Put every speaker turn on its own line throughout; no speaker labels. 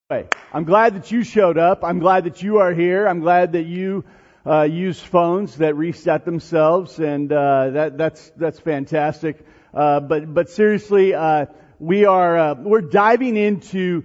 I'm glad that you showed up. I'm glad that you are here. I'm glad that you use phones that reset themselves, and that's fantastic. But seriously, we're diving into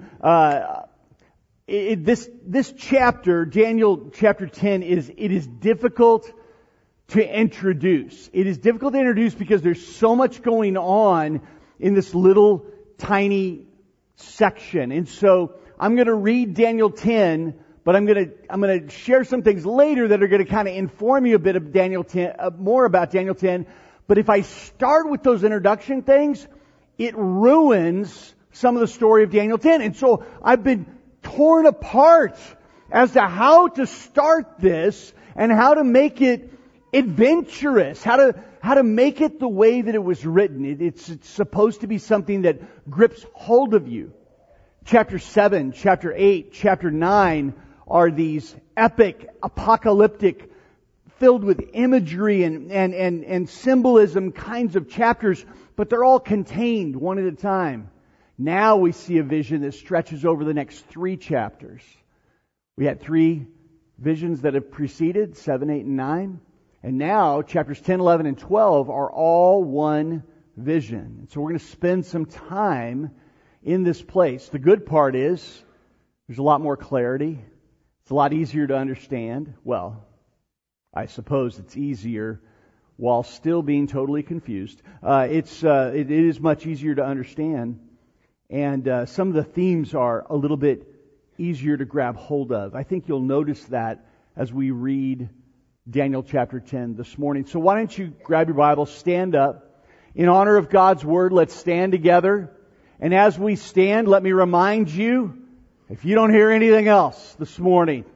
this chapter, Daniel chapter 10. It is difficult to introduce. It is difficult to introduce because there's so much going on in this little tiny section, and so I'm going to read Daniel 10, but I'm going to share some things later that are going to kind of inform you a bit of Daniel 10, more about Daniel 10. But if I start with those introduction things, it ruins some of the story of Daniel 10. And so I've been torn apart as to how to start this and how to make it adventurous, how to make it the way that it was written. It's supposed to be something that grips hold of you. Chapter 7, chapter 8, chapter 9 are these epic, apocalyptic, filled with imagery and symbolism kinds of chapters, but they're all contained one at a time. Now we see a vision that stretches over the next 3 chapters. We had 3 visions that have preceded, 7, 8, and 9. And now chapters 10, 11, and 12 are all one vision. So we're going to spend some time in this place. The good part is there's a lot more clarity. It's a lot easier to understand. Well, I suppose it's easier while still being totally confused. It is much easier to understand, and some of the themes are a little bit easier to grab hold of. I think you'll notice that as we read Daniel chapter 10 this morning. So why don't you grab your Bible, stand up. In honor of God's Word, let's stand together. And as we stand, let me remind you, if you don't hear anything else this morning,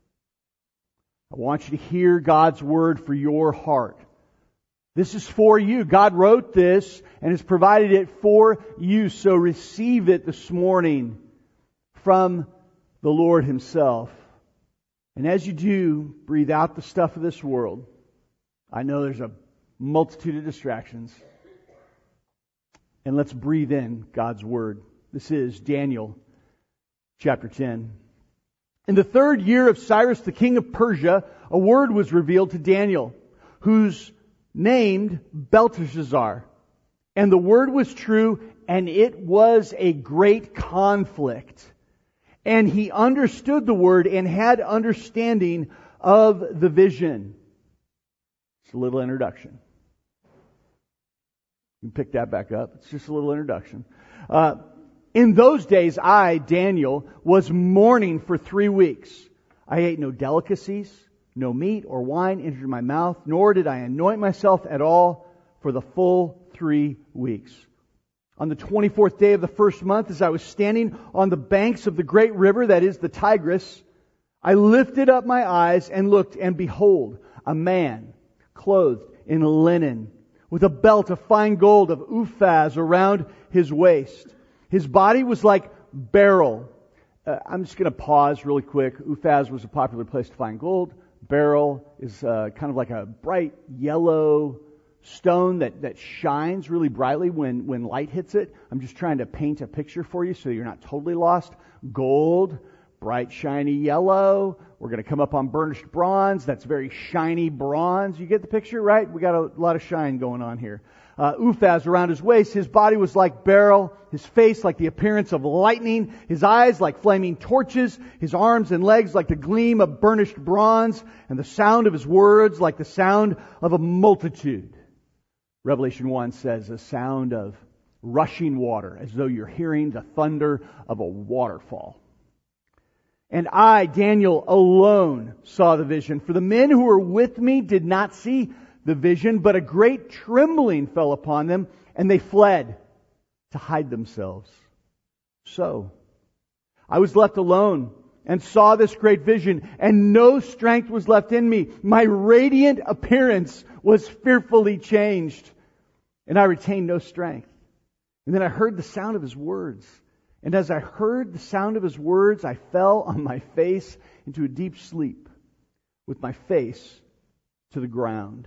I want you to hear God's Word for your heart. This is for you. God wrote this and has provided it for you. So receive it this morning from the Lord Himself. And as you do, breathe out the stuff of this world. I know there's a multitude of distractions. And let's breathe in God's Word. This is Daniel chapter 10. In the 3rd year of Cyrus the king of Persia, a word was revealed to Daniel, who's named Belteshazzar. And the word was true, and it was a great conflict. And he understood the word and had understanding of the vision. It's a little introduction. You can pick that back up. It's just a little introduction. In those days, I, Daniel, was mourning for 3 weeks. I ate no delicacies, no meat or wine entered my mouth, nor did I anoint myself at all for the full 3 weeks. On the 24th day of the 1st month, as I was standing on the banks of the great river, that is the Tigris, I lifted up my eyes and looked, and behold, a man clothed in linen, with a belt of fine gold of Uphaz around his waist. His body was like beryl. I'm just going to pause really quick. Uphaz was a popular place to find gold. Beryl is kind of like a bright yellow stone that shines really brightly when light hits it. I'm just trying to paint a picture for you so you're not totally lost. Gold, bright shiny yellow. We're going to come up on burnished bronze. That's very shiny bronze. You get the picture, right? We got a lot of shine going on here. Uphaz around his waist. His body was like beryl. His face like the appearance of lightning. His eyes like flaming torches. His arms and legs like the gleam of burnished bronze. And the sound of his words like the sound of a multitude. Revelation 1 says a sound of rushing water, as though you're hearing the thunder of a waterfall. And I, Daniel, alone saw the vision. For the men who were with me did not see the vision, but a great trembling fell upon them, and they fled to hide themselves. So I was left alone and saw this great vision, and no strength was left in me. My radiant appearance was fearfully changed, and I retained no strength. And then I heard the sound of His words. And as I heard the sound of His words, I fell on my face into a deep sleep, with my face to the ground.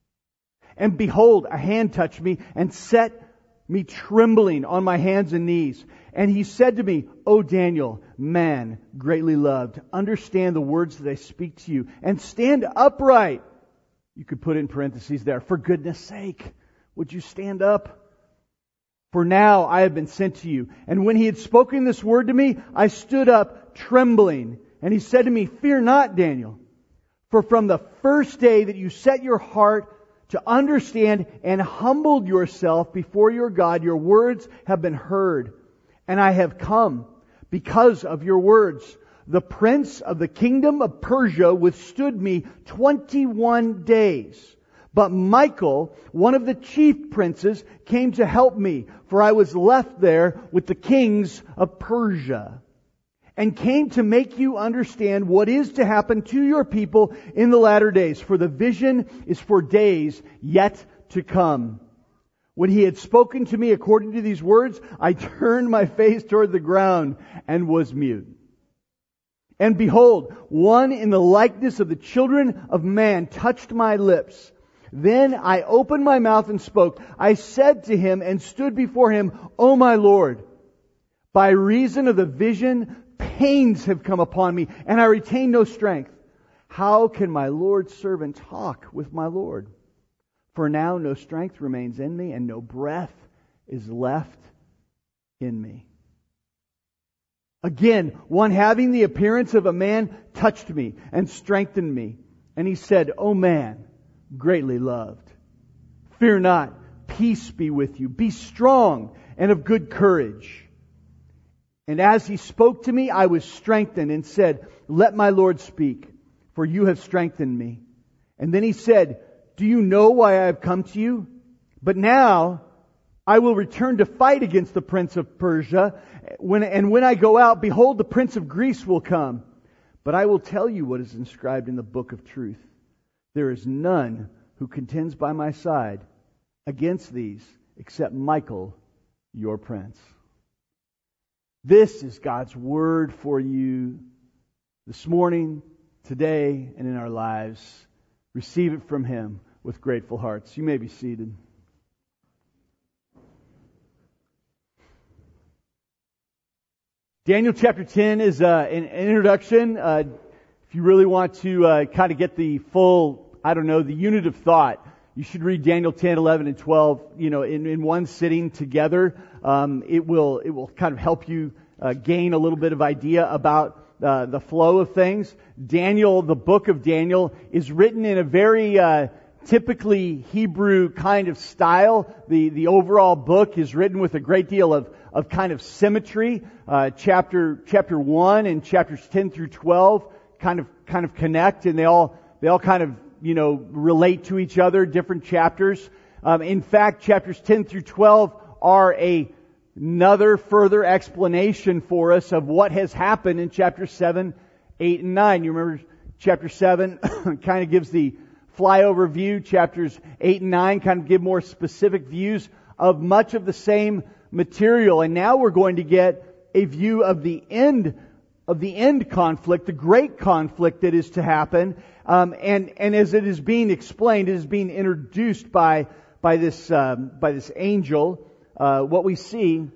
And behold, a hand touched me and set me trembling on my hands and knees. And he said to me, O Daniel, man greatly loved, understand the words that I speak to you, and stand upright. You could put in parentheses there, for goodness sake, would you stand up? For now I have been sent to you. And when he had spoken this word to me, I stood up trembling. And he said to me, fear not, Daniel, for from the first day that you set your heart to understand and humbled yourself before your God, your words have been heard. And I have come because of your words. The prince of the kingdom of Persia withstood me 21 days. But Michael, one of the chief princes, came to help me, for I was left there with the kings of Persia, and came to make you understand what is to happen to your people in the latter days. For the vision is for days yet to come. When he had spoken to me according to these words, I turned my face toward the ground and was mute. And behold, one in the likeness of the children of man touched my lips. Then I opened my mouth and spoke. I said to him and stood before him, O my Lord, by reason of the vision, pains have come upon me, and I retain no strength. How can my Lord's servant talk with my Lord? For now no strength remains in me, and no breath is left in me. Again, one having the appearance of a man touched me and strengthened me. And he said, O man, greatly loved, fear not, peace be with you. Be strong and of good courage. And as he spoke to me, I was strengthened and said, let my Lord speak, for you have strengthened me. And then he said, do you know why I have come to you? But now I will return to fight against the prince of Persia. When I go out, behold, the prince of Greece will come. But I will tell you what is inscribed in the book of truth. There is none who contends by my side against these except Michael, your prince. This is God's word for you this morning, today, and in our lives. Receive it from Him with grateful hearts. You may be seated. Daniel chapter 10 is an introduction. If you really want to kind of get the full, the unit of thought, you should read Daniel 10, 11, and 12, in one sitting together. It will kind of help you gain a little bit of idea about the flow of things. Daniel, the book of Daniel, is written in a very typically Hebrew kind of style. The overall book is written with a great deal of kind of symmetry. Chapter 1 and chapters 10 through 12 kind of connect, and they all kind of relate to each other, different chapters. In fact, chapters 10 through 12 are another further explanation for us of what has happened in chapters 7, 8, and 9. You remember chapter 7 kind of gives the flyover view. Chapters 8 and 9 kind of give more specific views of much of the same material. And now we're going to get a view of the end conflict, the great conflict that is to happen. And as it is being explained, it is being introduced by this angel. What we see,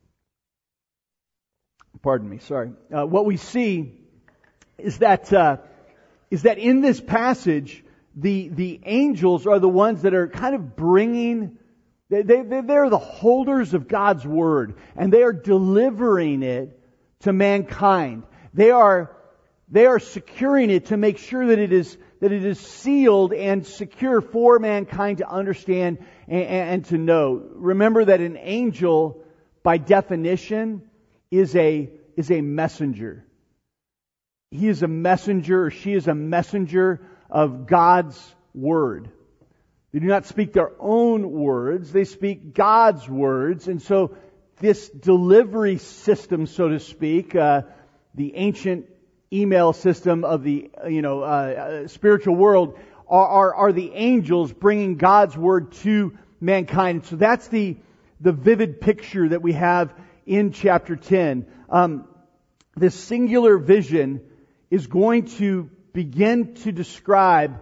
what we see is that in this passage, the angels are the ones that are kind of bringing. They're the holders of God's Word, and they are delivering it to mankind. They are securing it to make sure that it is sealed and secure for mankind to understand and to know. Remember that an angel, by definition, is a messenger. He is a messenger, or she is a messenger of God's Word. They do not speak their own words, they speak God's words. And so this delivery system, so to speak, the ancient email system of the spiritual world, are the angels bringing God's Word to mankind. So that's the vivid picture that we have in chapter 10. This singular vision is going to begin to describe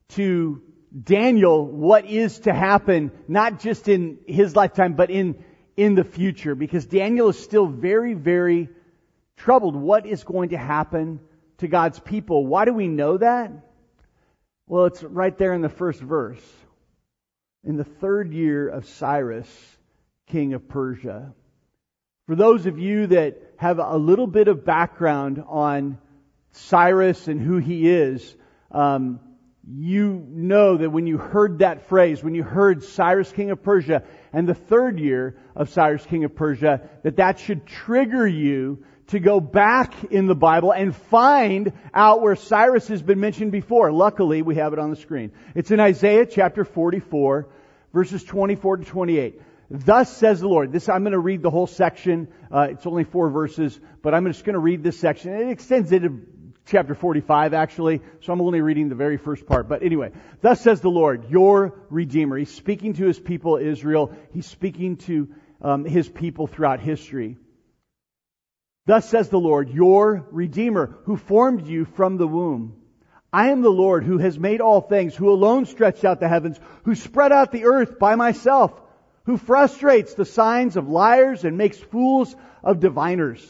to Daniel what is to happen, not just in his lifetime, but in in the future, because Daniel is still very, very troubled. What is going to happen to God's people? Why do we know that? Well, it's right there in the first verse. In the 3rd year of Cyrus, king of Persia. For those of you that have a little bit of background on Cyrus and who he is, you know that when you heard that phrase, when you heard Cyrus, king of Persia, and the 3rd year of Cyrus, king of Persia, that should trigger you to go back in the Bible and find out where Cyrus has been mentioned before. Luckily, we have it on the screen. It's in Isaiah chapter 44, verses 24 to 28. Thus says the Lord. I'm going to read the whole section. It's only 4 verses, but I'm just going to read this section. It extends into chapter 45, actually, so I'm only reading the very first part. But anyway, thus says the Lord, your Redeemer. He's speaking to His people Israel. He's speaking to His people throughout history. Thus says the Lord, your Redeemer, who formed you from the womb. I am the Lord who has made all things, who alone stretched out the heavens, who spread out the earth by myself, who frustrates the signs of liars and makes fools of diviners.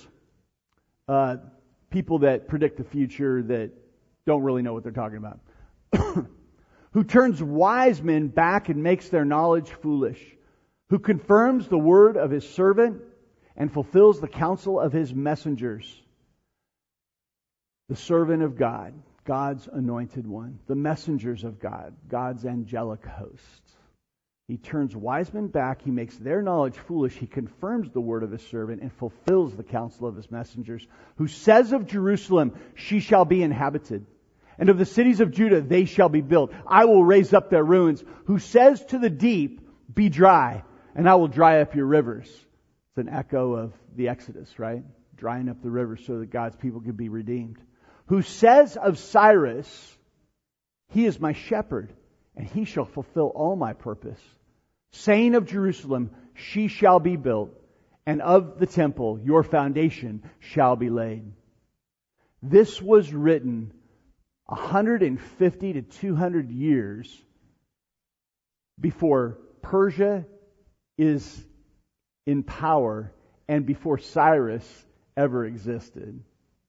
People that predict the future that don't really know what they're talking about. Who turns wise men back and makes their knowledge foolish. Who confirms the word of His servant and fulfills the counsel of His messengers. The servant of God, God's anointed one. The messengers of God, God's angelic hosts. He turns wise men back. He makes their knowledge foolish. He confirms the word of His servant and fulfills the counsel of His messengers. Who says of Jerusalem, she shall be inhabited. And of the cities of Judah, they shall be built. I will raise up their ruins. Who says to the deep, be dry, and I will dry up your rivers. It's an echo of the Exodus, right? Drying up the rivers so that God's people could be redeemed. Who says of Cyrus, he is my shepherd, and he shall fulfill all my purpose. Saying of Jerusalem, she shall be built, and of the temple, your foundation shall be laid. This was written 150 to 200 years before Persia is in power and before Cyrus ever existed.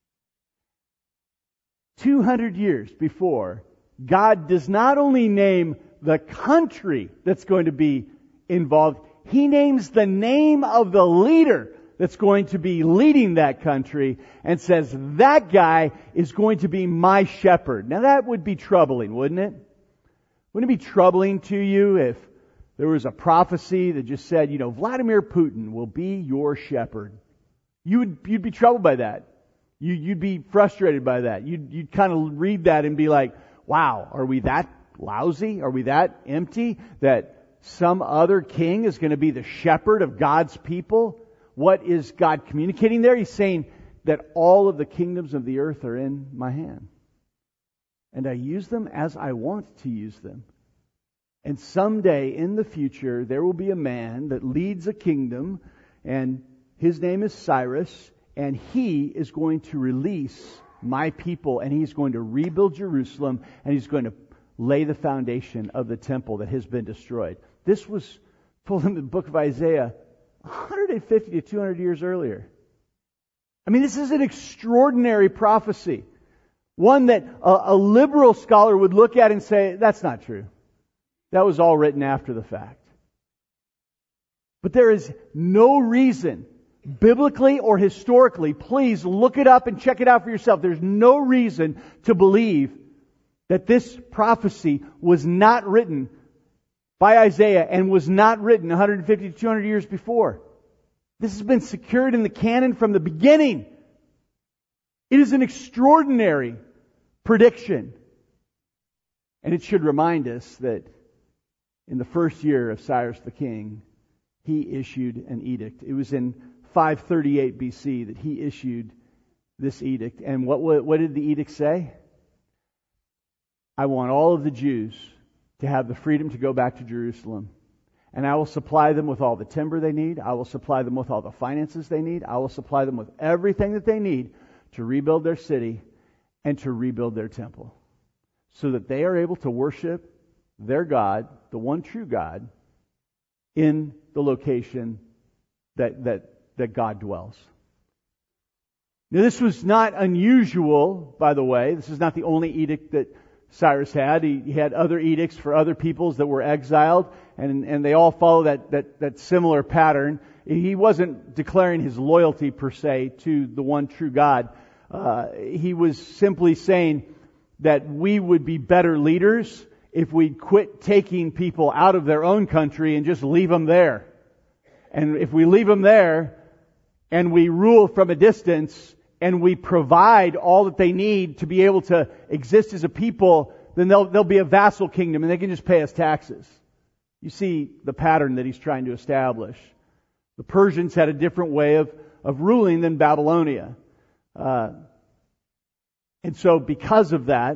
200 years before, God does not only name the country that's going to be involved, He names the name of the leader that's going to be leading that country and says, that guy is going to be my shepherd. Now that would be troubling, wouldn't it? Wouldn't it be troubling to you if there was a prophecy that just said, Vladimir Putin will be your shepherd? You'd be troubled by that. You'd be frustrated by that. You'd kind of read that and be like, wow, are we that lousy? Are we that empty that some other king is going to be the shepherd of God's people? What is God communicating there? He's saying that all of the kingdoms of the earth are in my hand. And I use them as I want to use them. And someday in the future, there will be a man that leads a kingdom, and his name is Cyrus, and he is going to release my people, and he's going to rebuild Jerusalem, and he's going to lay the foundation of the temple that has been destroyed. This was told in the book of Isaiah 150 to 200 years earlier. I mean, this is an extraordinary prophecy. One that a liberal scholar would look at and say, that's not true. That was all written after the fact. But there is no reason, biblically or historically, please look it up and check it out for yourself. There's no reason to believe that this prophecy was not written by Isaiah and was not written 150 to 200 years before. This has been secured in the canon from the beginning. It is an extraordinary prediction. And it should remind us that in the first year of Cyrus the king, he issued an edict. It was in 538 BC that he issued this edict. And what did the edict say? I want all of the Jews to have the freedom to go back to Jerusalem. And I will supply them with all the timber they need. I will supply them with all the finances they need. I will supply them with everything that they need to rebuild their city and to rebuild their temple, so that they are able to worship their God, the one true God, in the location that God dwells. Now, this was not unusual, by the way. This is not the only edict that Cyrus had. He had other edicts for other peoples that were exiled, and they all follow that similar pattern. He wasn't declaring his loyalty, per se, to the one true God. He was simply saying that we would be better leaders if we'd quit taking people out of their own country and just leave them there. And if we leave them there, and we rule from a distance, and we provide all that they need to be able to exist as a people, then they'll be a vassal kingdom and they can just pay us taxes. You see the pattern that he's trying to establish. The Persians had a different way of ruling than Babylonia. And so because of that,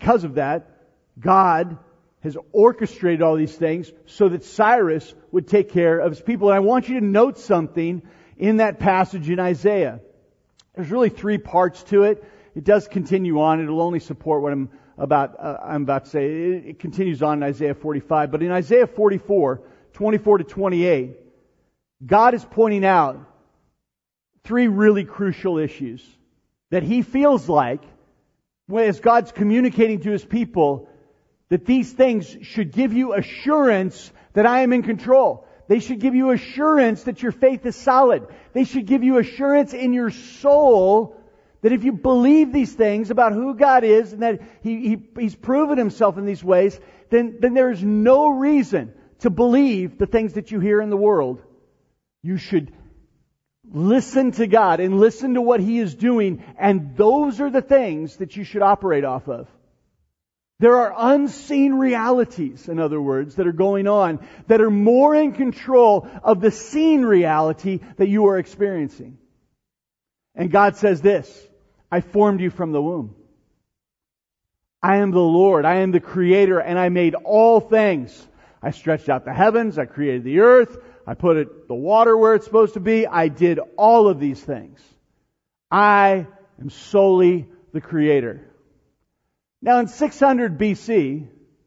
God has orchestrated all these things so that Cyrus would take care of his people. And I want you to note something in that passage in Isaiah. There's really three parts to it. It does continue on. It'll only support what I'm about to say. It continues on in Isaiah 45. But in Isaiah 44, 24 to 28, God is pointing out three really crucial issues that He feels like, as God's communicating to His people, that these things should give you assurance that I am in control. They should give you assurance that your faith is solid. They should give you assurance in your soul that if you believe these things about who God is and that He's proven Himself in these ways, then there is no reason to believe the things that you hear in the world. You should listen to God and listen to what He is doing, and those are the things that you should operate off of. There are unseen realities, in other words, that are going on that are more in control of the seen reality that you are experiencing. And God says this, I formed you from the womb. I am the Lord. I am the Creator, and I made all things. I stretched out the heavens. I created the earth. I put the water where it's supposed to be. I did all of these things. I am solely the Creator. Now in 600 BC,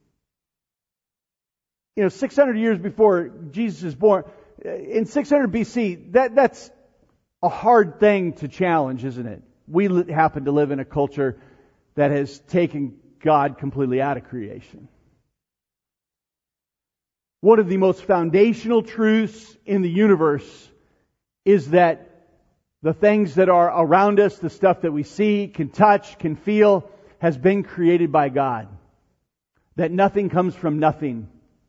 600 years before Jesus is born, in 600 BC, that's a hard thing to challenge, isn't it? We happen to live in a culture that has taken God completely out of creation. One of the most foundational truths in the universe is that the things that are around us, the stuff that we see, can touch, can feel, has been created by God. That nothing comes from nothing.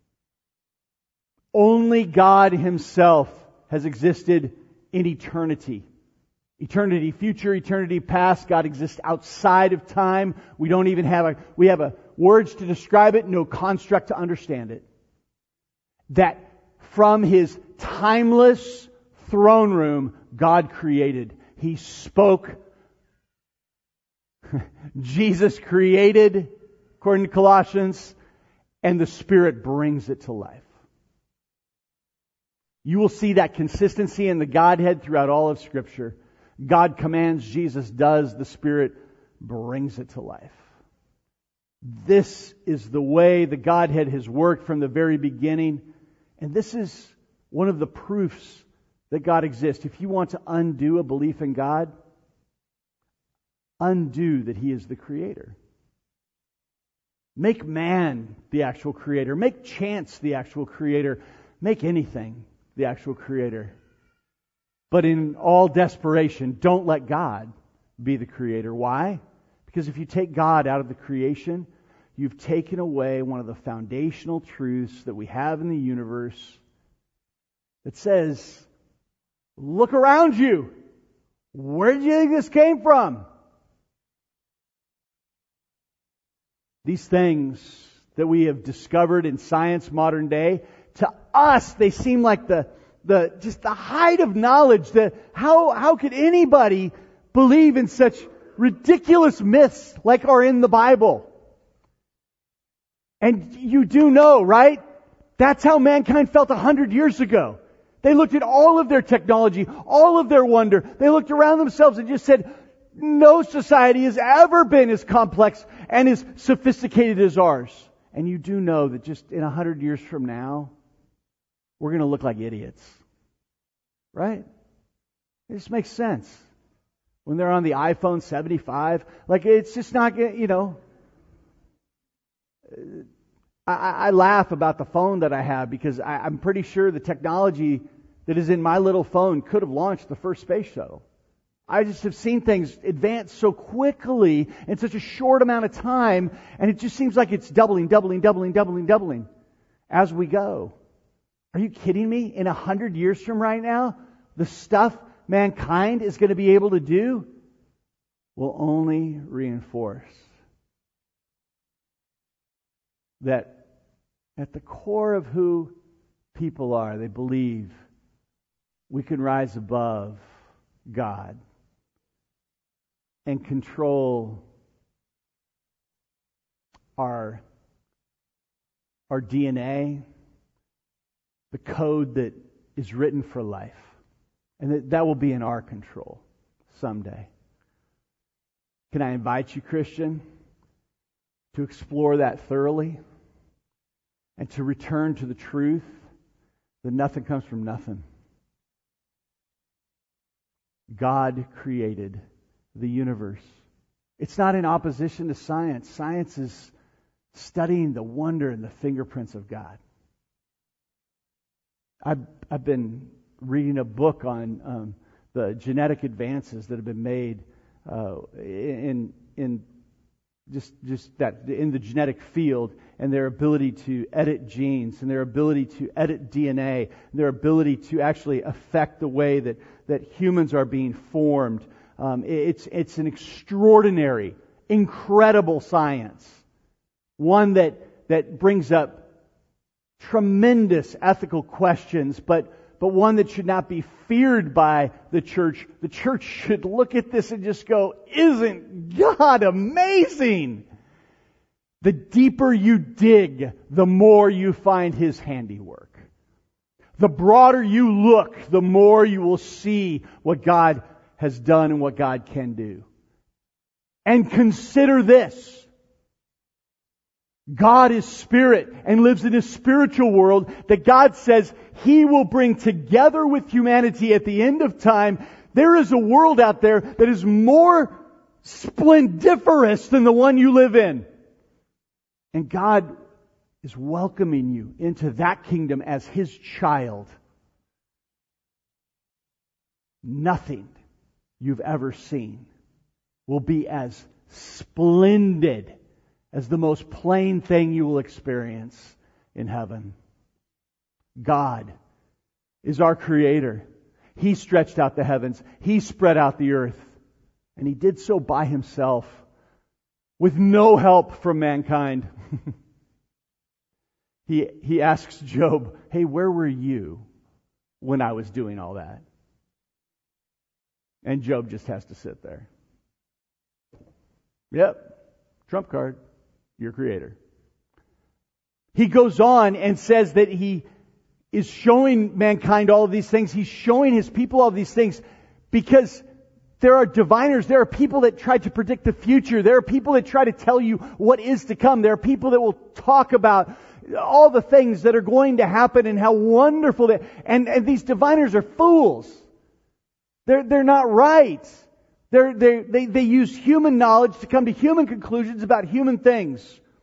Only God Himself has existed in eternity. Eternity future, eternity past. God exists outside of time. We don't even have words to describe it, no construct to understand it. That from His timeless throne room, God created. He spoke. Jesus created, according to Colossians, and the Spirit brings it to life. You will see that consistency in the Godhead throughout all of Scripture. God commands, Jesus does, the Spirit brings it to life. This is the way the Godhead has worked from the very beginning, and this is one of the proofs that God exists. If you want to undo a belief in God, undo that He is the Creator. Make man the actual Creator. Make chance the actual Creator. Make anything the actual Creator. But in all desperation, don't let God be the Creator. Why? Because if you take God out of the creation, you've taken away one of the foundational truths that we have in the universe that says, look around you. Where do you think this came from? These things that we have discovered in science modern day, to us, they seem like the height of knowledge. How could anybody believe in such ridiculous myths like are in the Bible? And you do know, right? That's how mankind felt 100 years ago. They looked at all of their technology, all of their wonder. They looked around themselves and just said, no society has ever been as complex and as sophisticated as ours. And you do know that just in 100 years from now, we're going to look like idiots. right? It just makes sense. When they're on the iPhone 75, like it's just not, I laugh about the phone that I have because I'm pretty sure the technology that is in my little phone could have launched the first space shuttle. I just have seen things advance so quickly in such a short amount of time, and it just seems like it's doubling as we go. Are you kidding me? In 100 years from right now, the stuff mankind is going to be able to do will only reinforce that at the core of who people are, they believe we can rise above God and control our DNA, the code that is written for life. And that will be in our control someday. Can I invite you, Christian, to explore that thoroughly and to return to the truth that nothing comes from nothing? God created the universe. It's not in opposition to science. Science is studying the wonder and the fingerprints of God. I've been reading a book on the genetic advances that have been made in the genetic field, and their ability to edit genes, and their ability to edit DNA, and their ability to actually affect the way that humans are being formed. It's an extraordinary, incredible science. One that brings up tremendous ethical questions, but one that should not be feared by the church. The church should look at this and just go, isn't God amazing? The deeper you dig, the more you find His handiwork. The broader you look, the more you will see what God has done and what God can do. And consider this. God is spirit and lives in a spiritual world that God says He will bring together with humanity at the end of time. There is a world out there that is more splendiferous than the one you live in. And God is welcoming you into that kingdom as His child. Nothing you've ever seen will be as splendid as the most plain thing you will experience in heaven. God is our Creator. He stretched out the heavens. He spread out the earth. And He did so by Himself, with no help from mankind. He asks Job, hey, where were you when I was doing all that? And Job just has to sit there. Yep, trump card. Your Creator. He goes on and says that He is showing mankind all of these things. He's showing His people all of these things because there are diviners. There are people that try to predict the future. There are people that try to tell you what is to come. There are people that will talk about all the things that are going to happen and how wonderful they... And these diviners are fools. They're not right. They use human knowledge to come to human conclusions about human things.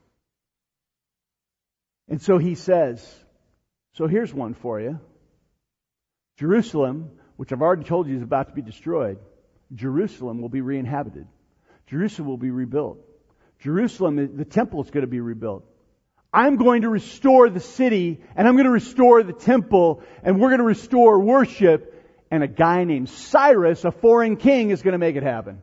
And so He says, so here's one for you. Jerusalem, which I've already told you is about to be destroyed, Jerusalem will be re-inhabited. Jerusalem will be rebuilt. Jerusalem, the temple is going to be rebuilt. I'm going to restore the city, and I'm going to restore the temple, and we're going to restore worship. And a guy named Cyrus, a foreign king, is going to make it happen.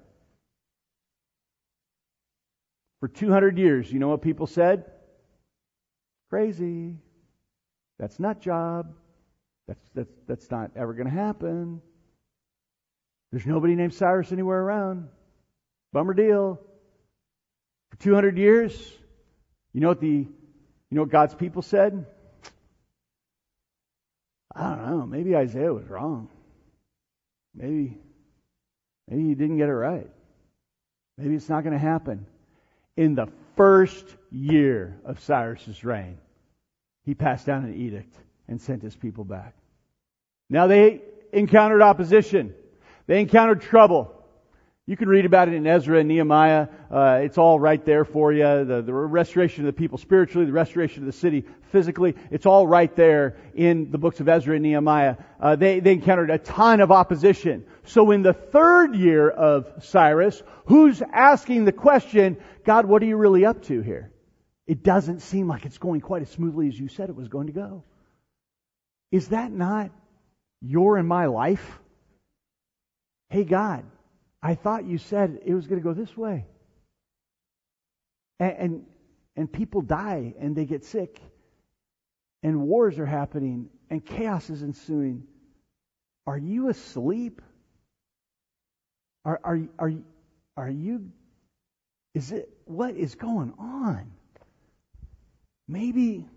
For 200 years, you know what people said? Crazy. That's nut job. That's not ever going to happen. There's nobody named Cyrus anywhere around. Bummer deal. For 200 years, you know what God's people said? I don't know. Maybe Isaiah was wrong. Maybe he didn't get it right. Maybe it's not going to happen. In the first year of Cyrus's reign, he passed down an edict and sent his people back. Now they encountered opposition. They encountered trouble. You can read about it in Ezra and Nehemiah. It's all right there for you. The restoration of the people spiritually, the restoration of the city physically. It's all right there in the books of Ezra and Nehemiah. They encountered a ton of opposition. So in the third year of Cyrus, who's asking the question, God, what are you really up to here? It doesn't seem like it's going quite as smoothly as you said it was going to go. Is that not your and my life? Hey, God, I thought you said it was going to go this way. And people die and they get sick. And wars are happening and chaos is ensuing. Are you asleep? Are you? Is it? What is going on? Maybe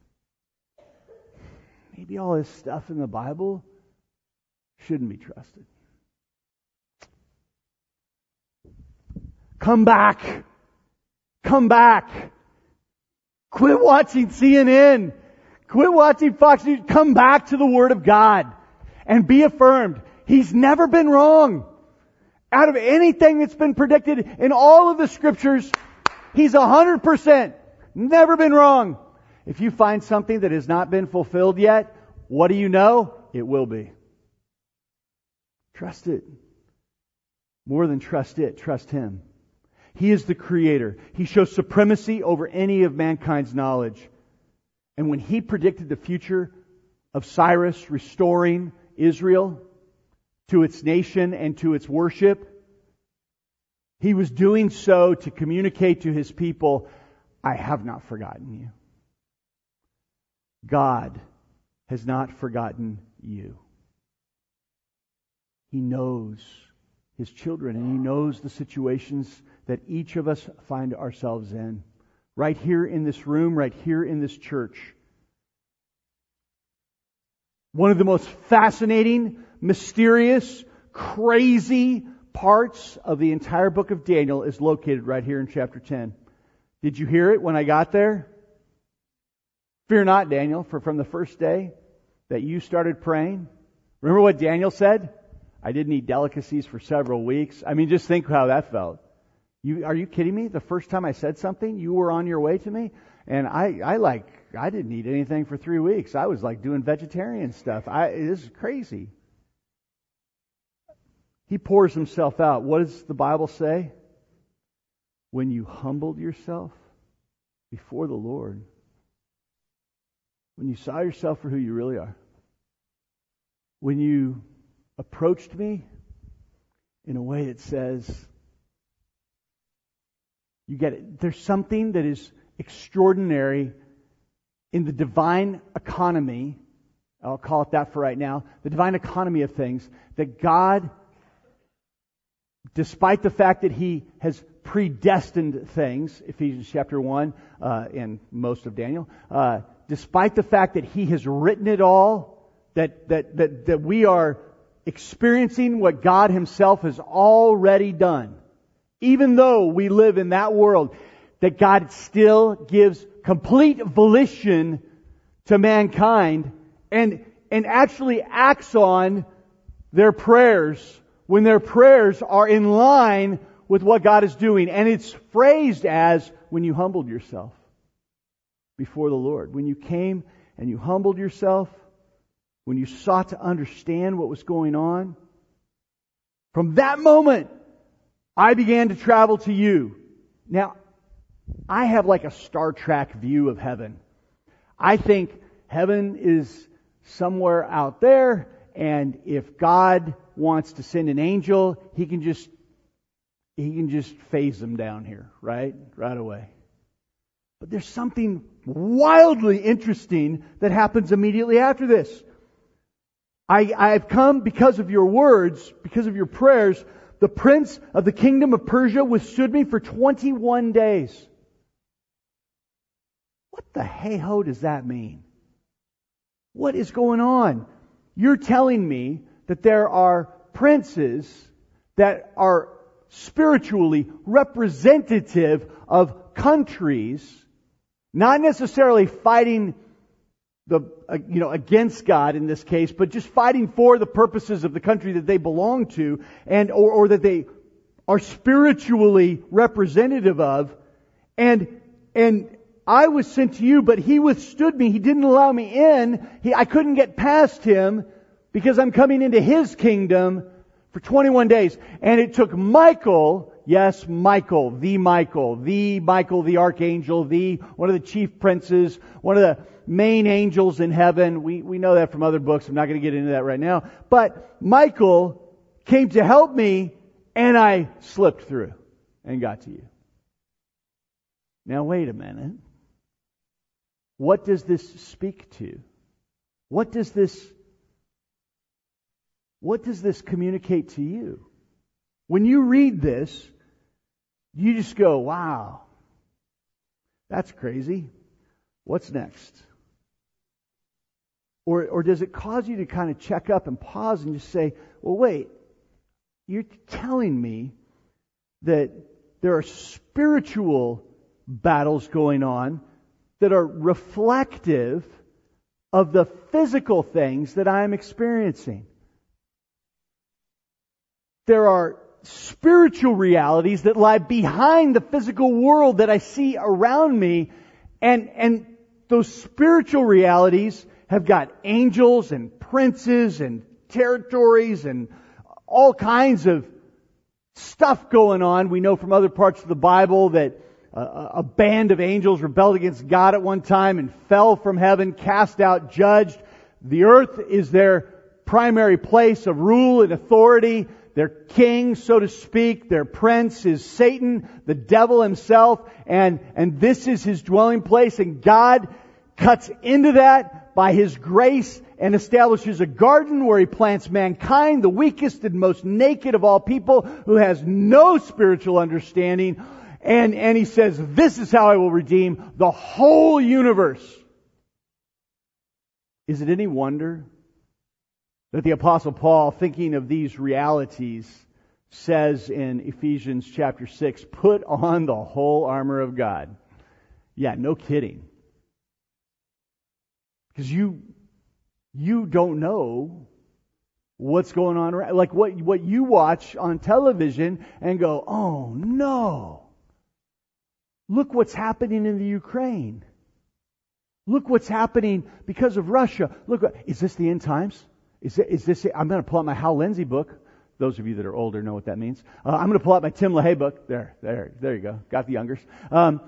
all this stuff in the Bible shouldn't be trusted. Come back. Come back. Quit watching CNN. Quit watching Fox News. Come back to the Word of God and be affirmed. He's never been wrong. Out of anything that's been predicted in all of the Scriptures, He's 100%. Never been wrong. If you find something that has not been fulfilled yet, what do you know? It will be. Trust it. More than trust it, trust Him. He is the Creator. He shows supremacy over any of mankind's knowledge. And when He predicted the future of Cyrus restoring Israel to its nation and to its worship, He was doing so to communicate to His people, I have not forgotten you. God has not forgotten you. He knows His children, and He knows the situations that each of us find ourselves in. Right here in this room, right here in this church. One of the most fascinating, mysterious, crazy parts of the entire book of Daniel is located right here in chapter 10. Did you hear it when I got there? Fear not, Daniel, for from the first day that you started praying. Remember what Daniel said? I didn't eat delicacies for several weeks. I mean, just think how that felt. Are you kidding me? The first time I said something, you were on your way to me? And I didn't eat anything for 3 weeks. I was like doing vegetarian stuff. This is crazy. He pours himself out. What does the Bible say? When you humbled yourself before the Lord. When you saw yourself for who you really are. When you approached me in a way that says, you get it. There's something that is extraordinary in the divine economy. I'll call it that for right now. The divine economy of things. That God, despite the fact that He has predestined things, Ephesians chapter 1 and most of Daniel, despite the fact that He has written it all, that we are experiencing what God Himself has already done. Even though we live in that world, that God still gives complete volition to mankind and actually acts on their prayers when their prayers are in line with what God is doing. And it's phrased as when you humbled yourself before the Lord. When you came and you humbled yourself, when you sought to understand what was going on, from that moment, I began to travel to you. Now, I have like a Star Trek view of heaven. I think heaven is somewhere out there, and if God wants to send an angel, He can just phase them down here, right away. But there's something wildly interesting that happens immediately after this. I've come because of your words, because of your prayers. The prince of the kingdom of Persia withstood me for 21 days. What the hey-ho does that mean? What is going on? You're telling me that there are princes that are spiritually representative of countries, not necessarily fighting against God in this case, but just fighting for the purposes of the country that they belong to, or that they are spiritually representative of. And I was sent to you, but he withstood me. He didn't allow me in. I couldn't get past him because I'm coming into his kingdom for 21 days. And it took Michael, yes, Michael, the archangel, one of the chief princes, one of the main angels in heaven. We know that from other books. I'm not going to get into that right now. But Michael came to help me, and I slipped through and got to you. Now wait a minute. What does this speak to? What does this communicate to you? When you read this, you just go, wow, that's crazy. What's next? Or does it cause you to kind of check up and pause and just say, well, wait, you're telling me that there are spiritual battles going on that are reflective of the physical things that I'm experiencing. There are spiritual realities that lie behind the physical world that I see around me, and those spiritual realities have got angels and princes and territories and all kinds of stuff going on. We know from other parts of the Bible that a band of angels rebelled against God at one time and fell from heaven, cast out, judged. The earth is their primary place of rule and authority. Their king, so to speak, their prince is Satan, the devil himself, and this is his dwelling place. And God cuts into that by His grace and establishes a garden where He plants mankind, the weakest and most naked of all people, who has no spiritual understanding. And He says, this is how I will redeem the whole universe. Is it any wonder that the Apostle Paul, thinking of these realities, says in Ephesians chapter 6, put on the whole armor of God? Yeah, no kidding. Because you don't know what's going on around. Like what you watch on television and go, oh no. Look what's happening in the Ukraine. Look what's happening because of Russia. Look, is this the end times? Is this it? I'm going to pull out my Hal Lindsey book. Those of you that are older know what that means. I'm going to pull out my Tim LaHaye book. There you go. Got the youngers. I'm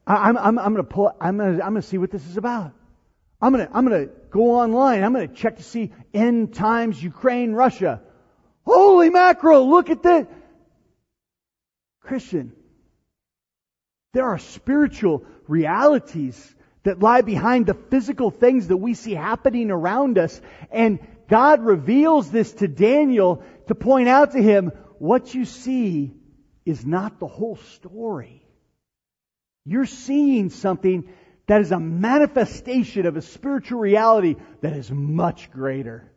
going to see what this is about. I'm going to go online. I'm going to check to see end times Ukraine, Russia. Holy mackerel! Look at that, Christian. There are spiritual realities that lie behind the physical things that we see happening around us. And God reveals this to Daniel to point out to him, what you see is not the whole story. You're seeing something that is a manifestation of a spiritual reality that is much greater.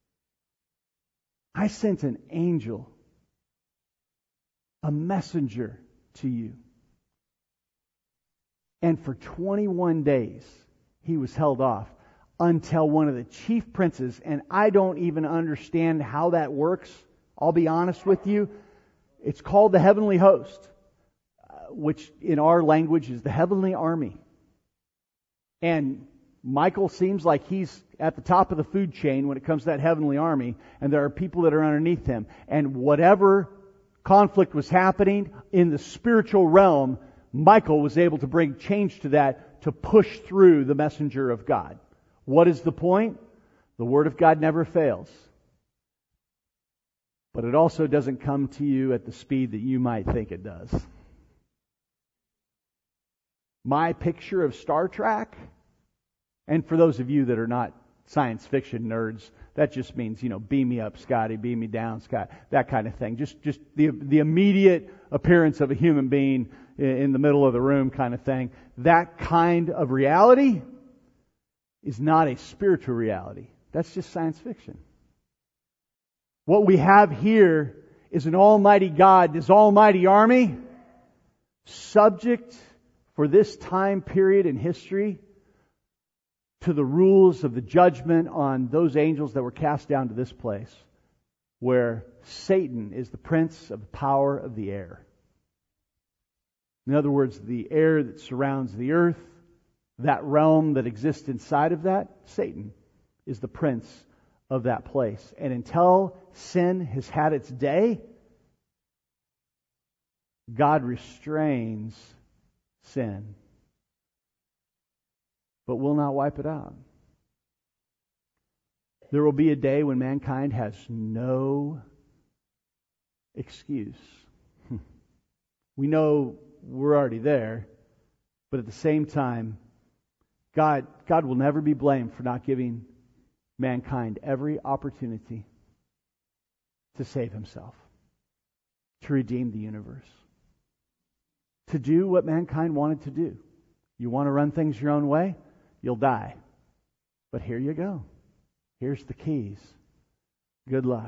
I sent an angel, a messenger to you. And for 21 days, he was held off until one of the chief princes, and I don't even understand how that works, I'll be honest with you. It's called the heavenly host, which in our language is the heavenly army. And Michael seems like he's at the top of the food chain when it comes to that heavenly army, and there are people that are underneath him. And whatever conflict was happening in the spiritual realm, Michael was able to bring change to that, to push through the messenger of God. What is the point? The Word of God never fails. But it also doesn't come to you at the speed that you might think it does. My picture of Star Trek, and for those of you that are not science fiction nerds, that just means, beam me up, Scotty, beam me down, Scott, that kind of thing. Just the immediate appearance of a human being in the middle of the room kind of thing. That kind of reality is not a spiritual reality. That's just science fiction. What we have here is an almighty God, His almighty army, subject for this time period in history to the rules of the judgment on those angels that were cast down to this place, where Satan is the prince of the power of the air. In other words, the air that surrounds the earth, that realm that exists inside of that, Satan is the prince of that place. And until sin has had its day, God restrains sin, but will not wipe it out. There will be a day when mankind has no excuse. We know we're already there, but at the same time, God will never be blamed for not giving mankind every opportunity to save himself, to redeem the universe, to do what mankind wanted to do. You want to run things your own way? You'll die. But here you go. Here's the keys. Good luck.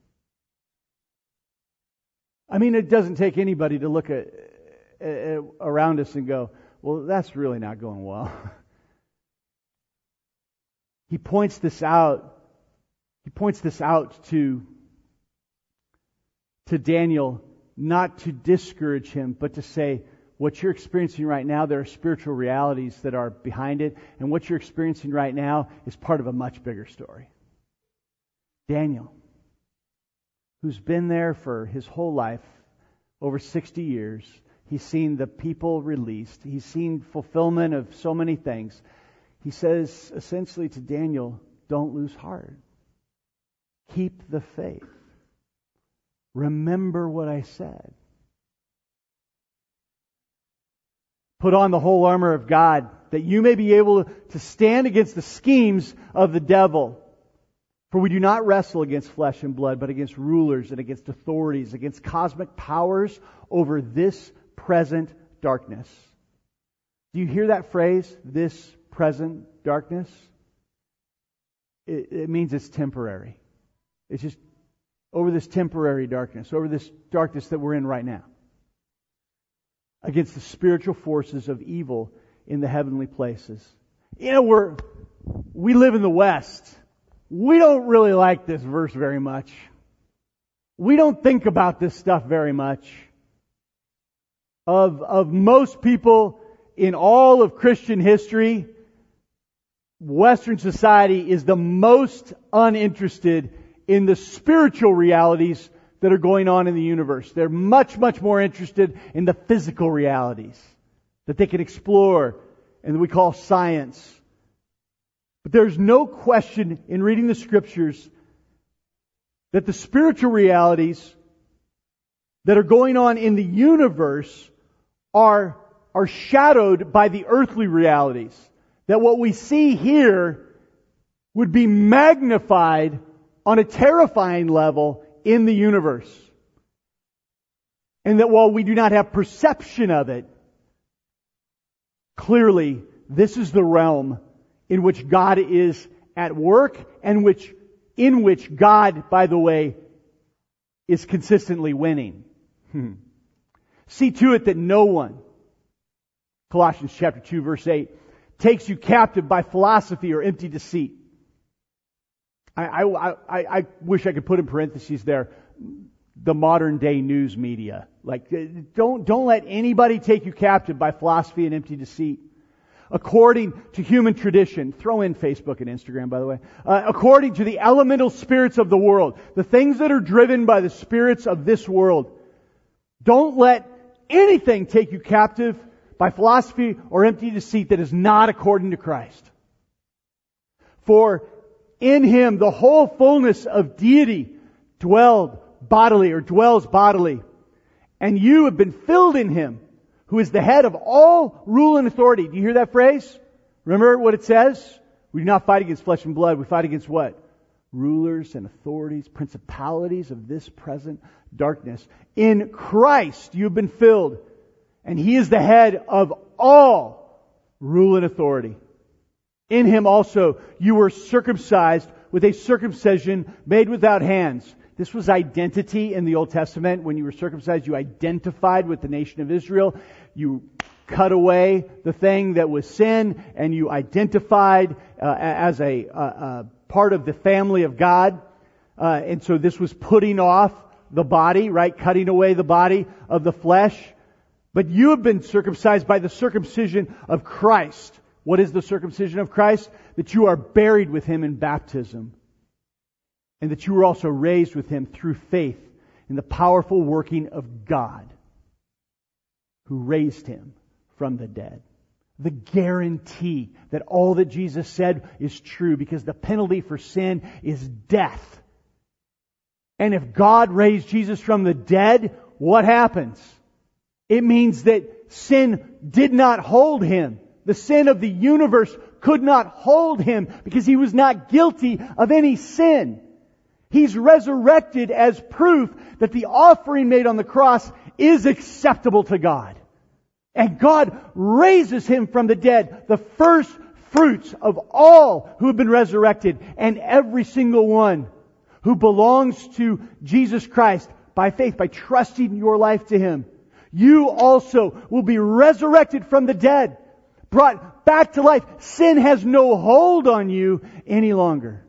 I mean, it doesn't take anybody to look at around us and go, well, that's really not going well. He points this out. He points this out to Daniel, not to discourage him, but to say, what you're experiencing right now, there are spiritual realities that are behind it, and what you're experiencing right now is part of a much bigger story. Daniel, who's been there for his whole life, over 60 years, he's seen the people released. He's seen fulfillment of so many things. He says essentially to Daniel, don't lose heart. Keep the faith. Remember what I said. Put on the whole armor of God, that you may be able to stand against the schemes of the devil. For we do not wrestle against flesh and blood, but against rulers and against authorities, against cosmic powers over this present darkness. Do you hear that phrase, this present darkness? It means it's temporary. It's just over this temporary darkness, over this darkness that we're in right now. Against the spiritual forces of evil in the heavenly places. You know, we live in the West. We don't really like this verse very much. We don't think about this stuff very much. Of most people in all of Christian history, Western society is the most uninterested in the spiritual realities that are going on in the universe. They're much, much more interested in the physical realities that they can explore and that we call science. But there's no question in reading the Scriptures that the spiritual realities that are going on in the universe are shadowed by the earthly realities. That what we see here would be magnified on a terrifying level in the universe. And that while we do not have perception of it, clearly this is the realm in which God is at work and in which God, by the way, is consistently winning. See to it that no one, Colossians chapter 2 verse 8, takes you captive by philosophy or empty deceit. I wish I could put in parentheses there, the modern day news media. Like, don't let anybody take you captive by philosophy and empty deceit. According to human tradition, throw in Facebook and Instagram, by the way, according to the elemental spirits of the world, the things that are driven by the spirits of this world. Don't let anything take you captive by philosophy or empty deceit that is not according to Christ. For in Him the whole fullness of deity dwells bodily. And you have been filled in Him, who is the head of all rule and authority. Do you hear that phrase? Remember what it says? We do not fight against flesh and blood. We fight against what? Rulers and authorities, principalities of this present darkness. In Christ you have been filled, and He is the head of all rule and authority. In Him also you were circumcised with a circumcision made without hands. This was identity in the Old Testament. When you were circumcised, you identified with the nation of Israel. You cut away the thing that was sin, and you identified as a part of the family of God. And so this was putting off the body, right? Cutting away the body of the flesh. But you have been circumcised by the circumcision of Christ. What is the circumcision of Christ? That you are buried with Him in baptism. And that you were also raised with Him through faith in the powerful working of God, who raised Him from the dead. The guarantee that all that Jesus said is true, because the penalty for sin is death. And if God raised Jesus from the dead, what happens? It means that sin did not hold Him. The sin of the universe could not hold Him because He was not guilty of any sin. He's resurrected as proof that the offering made on the cross is acceptable to God. And God raises Him from the dead, the first fruits of all who have been resurrected, and every single one who belongs to Jesus Christ by faith, by trusting your life to Him. You also will be resurrected from the dead, brought back to life. Sin has no hold on you any longer.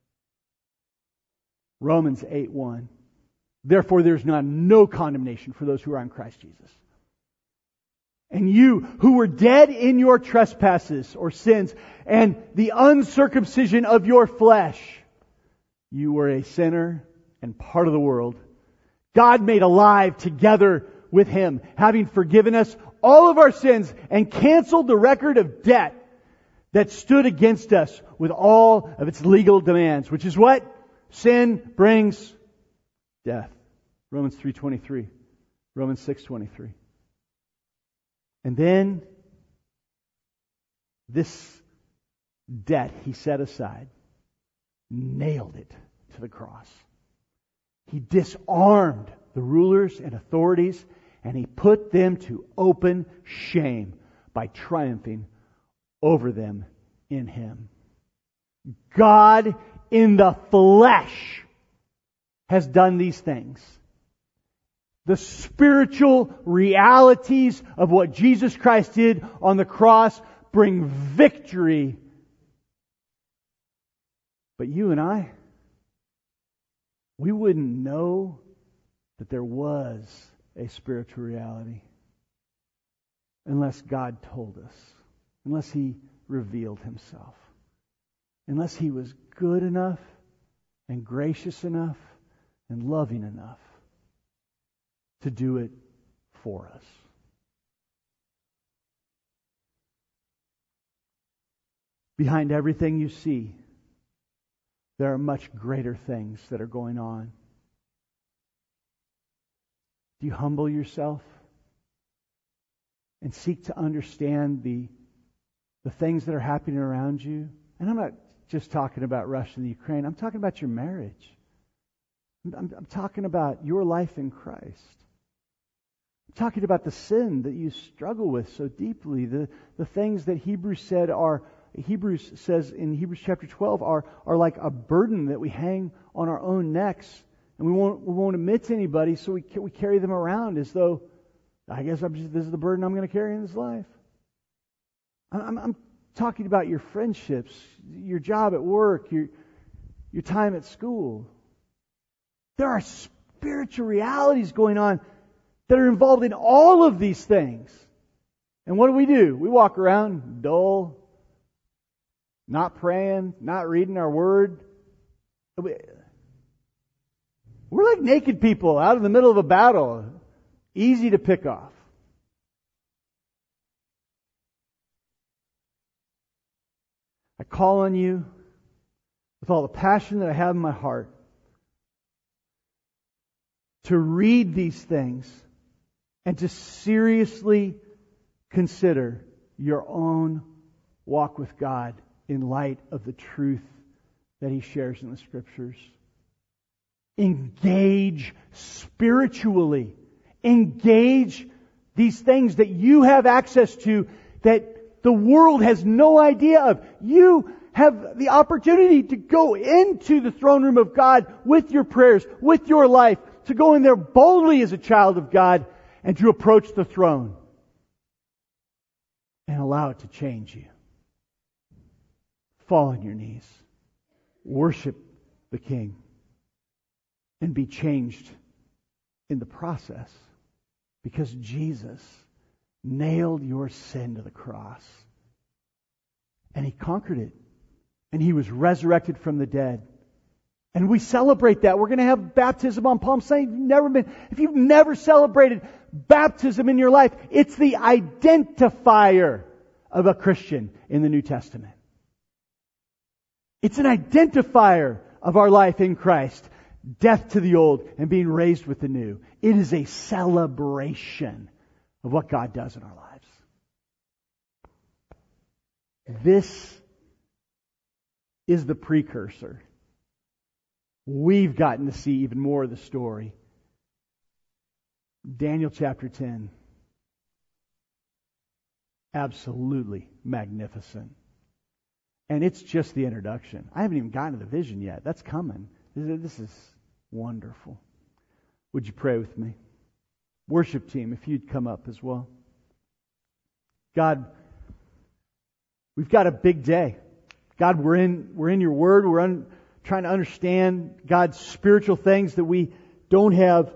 Romans 8:1. Therefore there is now no condemnation for those who are in Christ Jesus. And you who were dead in your trespasses or sins and the uncircumcision of your flesh, you were a sinner and part of the world. God made alive together with Him, having forgiven us all of our sins and canceled the record of debt that stood against us with all of its legal demands. Which is what? Sin brings death. Romans 3:23. Romans 6:23. And then this debt He set aside, nailed it to the cross. He disarmed the rulers and authorities, and He put them to open shame by triumphing over them in Him. God in the flesh has done these things. The spiritual realities of what Jesus Christ did on the cross bring victory. But you and I, we wouldn't know that there was a spiritual reality unless God told us, unless He revealed Himself, unless He was good enough and gracious enough and loving enough to do it for us. Behind everything you see, there are much greater things that are going on. Do you humble yourself and seek to understand the things that are happening around you? And I'm not just talking about Russia and Ukraine. I'm talking about your marriage. I'm talking about your life in Christ. I'm talking about the sin that you struggle with so deeply. The things that Hebrews says in Hebrews chapter 12 are like a burden that we hang on our own necks, and we won't admit to anybody, so we carry them around as though, I guess this is the burden I'm going to carry in this life. I'm talking about your friendships, your job at work, your time at school. There are spiritual realities going on that are involved in all of these things. And what do? We walk around dull, not praying, not reading our word. We're like naked people out in the middle of a battle. Easy to pick off. I call on you with all the passion that I have in my heart to read these things and to seriously consider your own walk with God in light of the truth that He shares in the Scriptures. Engage spiritually. Engage these things that you have access to that the world has no idea of. You have the opportunity to go into the throne room of God with your prayers, with your life, to go in there boldly as a child of God and to approach the throne. and allow it to change you. Fall on your knees. Worship the King. And be changed in the process. Because Jesus nailed your sin to the cross. And He conquered it. And He was resurrected from the dead. And we celebrate that. We're going to have baptism on Palm Sunday. If you've never celebrated baptism in your life, it's the identifier of a Christian in the New Testament. It's an identifier of our life in Christ. Death to the old and being raised with the new. It is a celebration of what God does in our lives. This is the precursor. We've gotten to see even more of the story. Daniel chapter 10. Absolutely magnificent. And it's just the introduction. I haven't even gotten to the vision yet. That's coming. This is wonderful. Would you pray with me? Worship team, if you'd come up as well. God, we've got a big day. God, we're in your word. We're trying to understand God's spiritual things that we don't have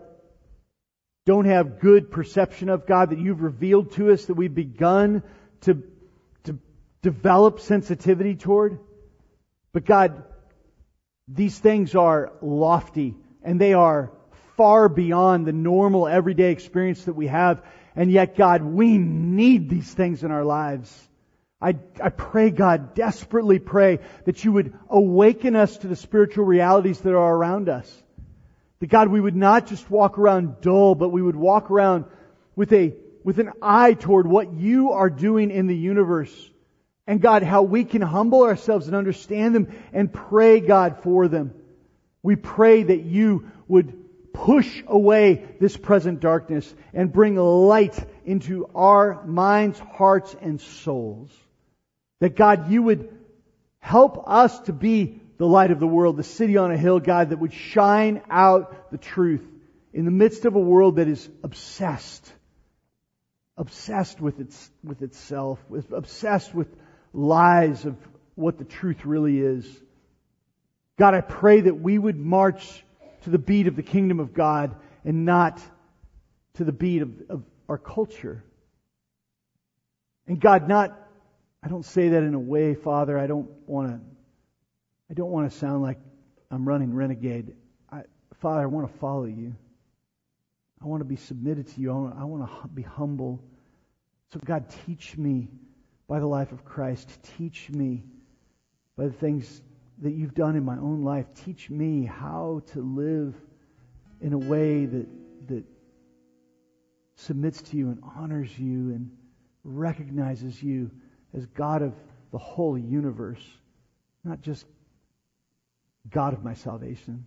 good perception of, God, that you've revealed to us, that we've begun to develop sensitivity toward. But God, these things are lofty and they are far beyond the normal everyday experience that we have. And yet, God, we need these things in our lives. I pray, God, desperately pray that you would awaken us to the spiritual realities that are around us. That, God, we would not just walk around dull, but we would walk around with an eye toward what you are doing in the universe. And God, how we can humble ourselves and understand them and pray, God, for them. We pray that you would push away this present darkness and bring light into our minds, hearts, and souls. That, God, you would help us to be the light of the world, the city on a hill, God, that would shine out the truth in the midst of a world that is obsessed with itself, obsessed with lies of what the truth really is. God, I pray that we would march to the beat of the kingdom of God and not to the beat of our culture. And God, I don't say that in a way, Father, I don't want to sound like I'm running renegade. Father, I want to follow you. I want to be submitted to you. I want to be humble. So God, teach me by the life of Christ. Teach me by the things that you've done in my own life. Teach me how to live in a way that submits to you and honors you and recognizes you as God of the whole universe, not just God of my salvation.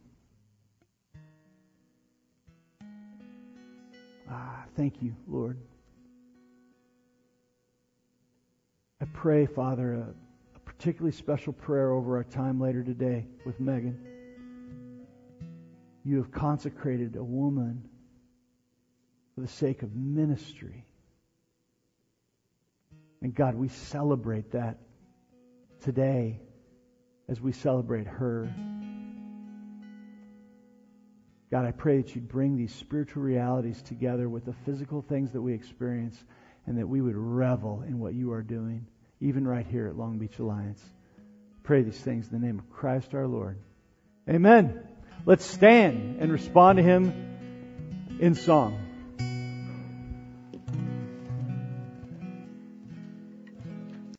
Thank you, Lord. I pray, Father, a particularly special prayer over our time later today with Megan. You have consecrated a woman for the sake of ministry. And God, we celebrate that today as we celebrate her. God, I pray that you'd bring these spiritual realities together with the physical things that we experience and that we would revel in what you are doing, even right here at Long Beach Alliance. Pray these things in the name of Christ our Lord. Amen. Let's stand and respond to Him in song.